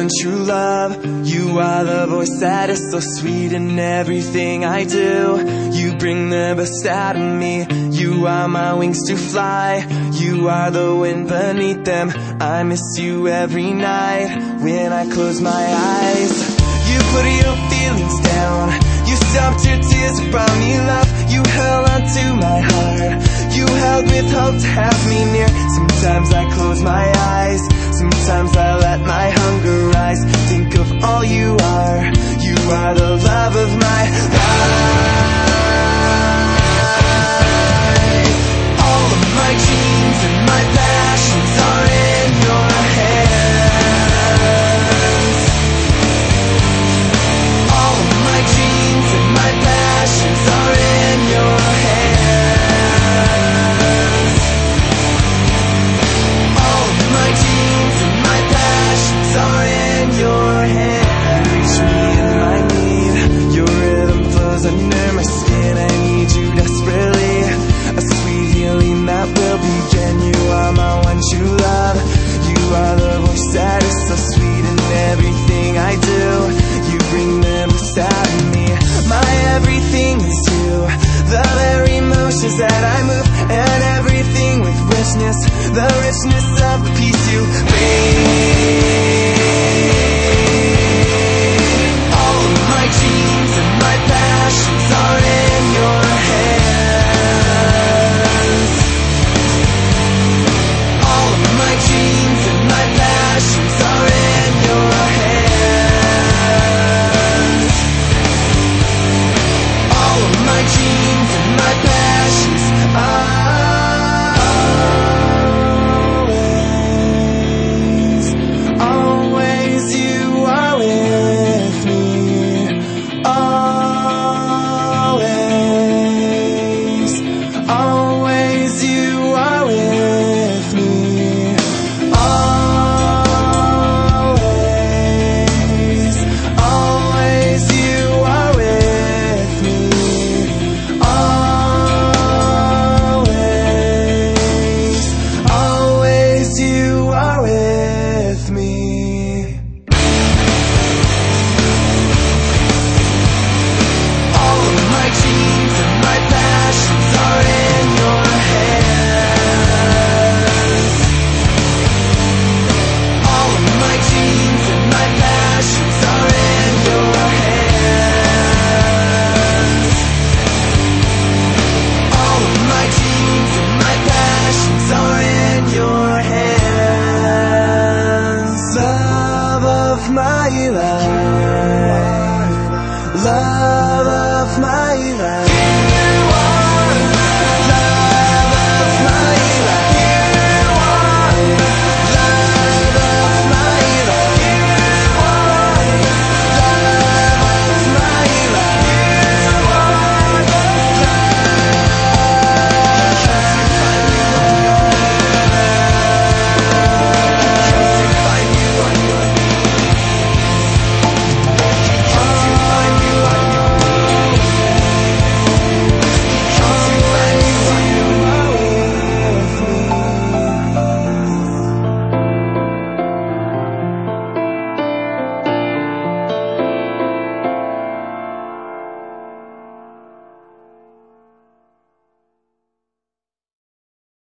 one true love. You are the voice that is so sweet in everything I do. You bring the best out of me. You are my wings to fly. You are the wind beneath them. I miss you every night when I close my eyes. You put your feelings down. You stopped your tears and brought me love. You held onto my heart. You held with hope to have me near. Sometimes I close my eyes. Sometimes I let my hunger rise. Think of all you are. You are the love of my life. All of my dreams and my passions are in your hands. All of my dreams and my passions are in your hands. All of my dreams and my passions are in your hands. Reach me in my need. Your rhythm flows under my skin. I need you desperately. A sweet healing that will begin. You are my one true love. You are the voice that is so sweet in everything I do. You bring the best out of me. My everything is you. The very emotions that I move, and everything with richness. The richness of the peace you bring. All of my dreams and my passions are in your hands. All of my dreams and my passions are in your hands. All of my dreams and my passions always you are with me. Always you are with me. Always you are with me. Always you are with me. All of my dreams and my passions are in your hands. All of my dreams and my passions are in your hands. All of my dreams and my passions are in your hands. Love of my life. Love of my life.